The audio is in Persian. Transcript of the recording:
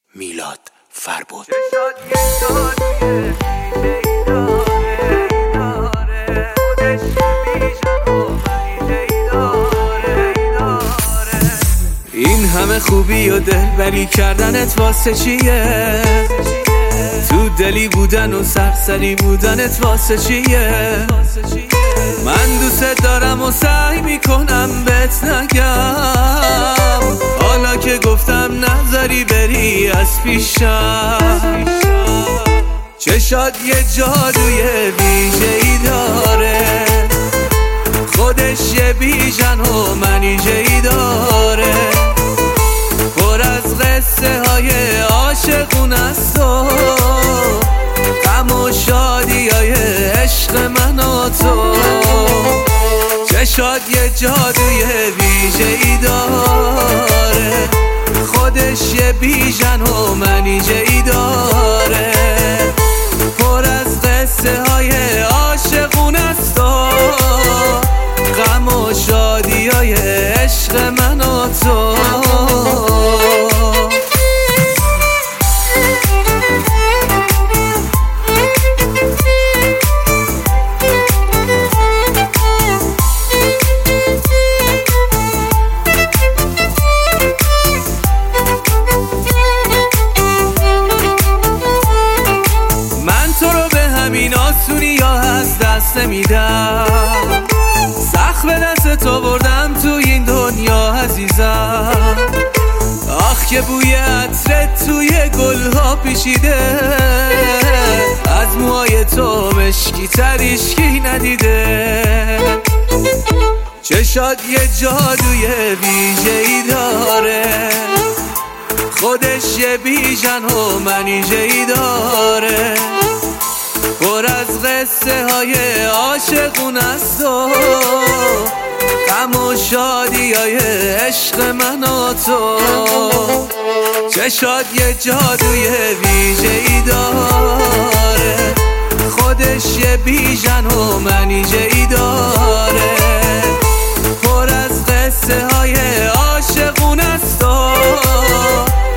میلاد فربود. این همه خوبی و دلبری کردنت واسه چیه؟ تو دلی بودن و سرسری بودنت واسه چیه؟ من دوست دارم و سعی میکنم بهت نگم، حالا که گفتم نذاری بری از پیشم. چشات یه جادوی ویژه‌ای داره، خودش یه بیژن و منیژه‌ای داره، پر از قصه های عاشقون است و غم و شادی های عشق من و تو. چشات یه جادوی ویژه‌ای داره، خودش یه بیژن و منیژه‌ای داره، پر از قصه های عاشقون است و غم و شادی های عشق من و تو. این آسونی یا از دست نمیدم، سخت به دست تو بردم تو این دنیا عزیزم. آخ که بوی عطرت توی گلها پیچیده، از موهای تو مشکی تر هیچکی ندیده. چشات یه جادوی ویژه‌ای داره، خودش یه بیژن و منیژه‌ای داره، پر از قصه های عاشقون است و غم و شادی های عشق من و تو. چشات یه جادوی ویژه‌ای داره، خودش یه بیژن و منیژه‌ای داره، پر از قصه های عاشقون است و